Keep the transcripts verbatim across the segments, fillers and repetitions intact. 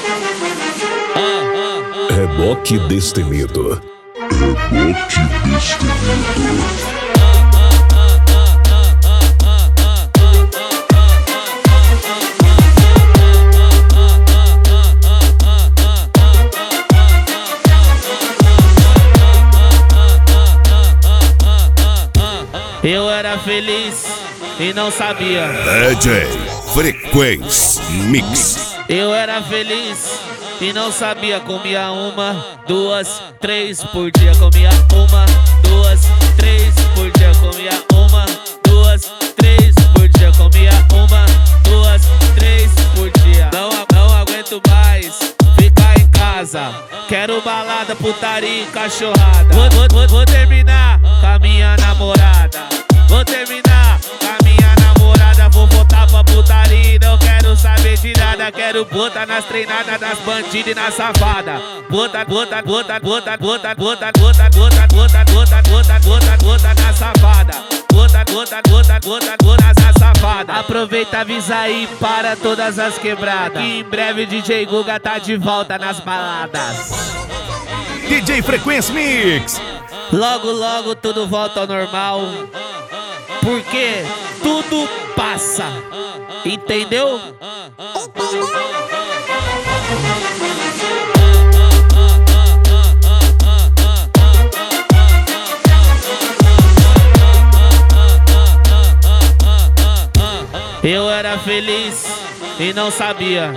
Reboque destemido. Reboque destemido. Eu era feliz e não sabia. D J Frequência Mix. Eu era feliz e não sabia. Comia uma, duas, três por dia. Comia uma, duas, três por dia. Comia uma, duas, três por dia. Comia uma, duas, três por dia. Não, não aguento mais ficar em casa. Quero balada, putaria e cachorrada. Vou, vou, vou, vou terminar com a minha namorada. Vou terminar com a minha namorada. Vou voltar pra putaria e não quero saber de nada. Quero botar nas treinadas das bandidas e na safada. Bota, bota, bota, bota, bota, bota, bota, bota, bota, bota, bota, bota, bota na safada. Bota, bota, bota, bota, bota na safada. Aproveita, avisa aí para todas as quebradas que em breve D J Guga tá de volta nas baladas. D J Frequência Mix. Logo, logo tudo volta ao normal, porque tudo passa. Entendeu? Eu era feliz e não sabia.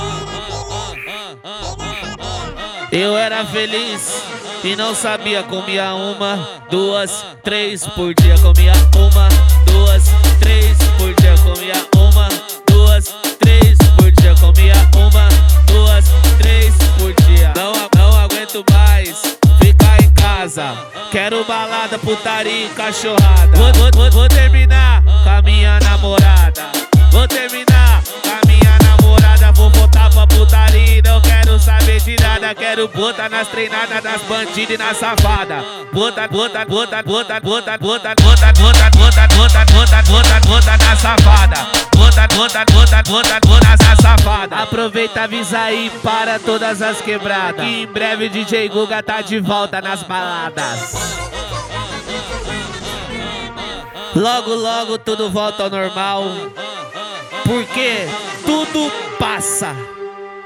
Eu era feliz e não sabia. Comia uma, duas, três por dia. Comia uma, duas, três por dia. Comia uma, duas, três por dia. Comia uma, duas, três por dia. Não, não aguento mais ficar em casa. Quero balada, putaria e cachorrada. Vou, vou, vou, vou terminar com a minha namorada. Vou terminar com a minha namorada. Vou voltar pra putaria e não quero saber de nada. Quero botar nas treinadas das bandidas e na safada. Bota, bota, bota, bota, bota, bota, bota, bota, bota, bota, bota, bota, bota na safada. Bota, bota, bota, bota, bota na safada. Aproveita, avisa aí para todas as quebradas que em breve D J Guga tá de volta nas baladas. Logo, logo tudo volta ao normal, porque tudo passa.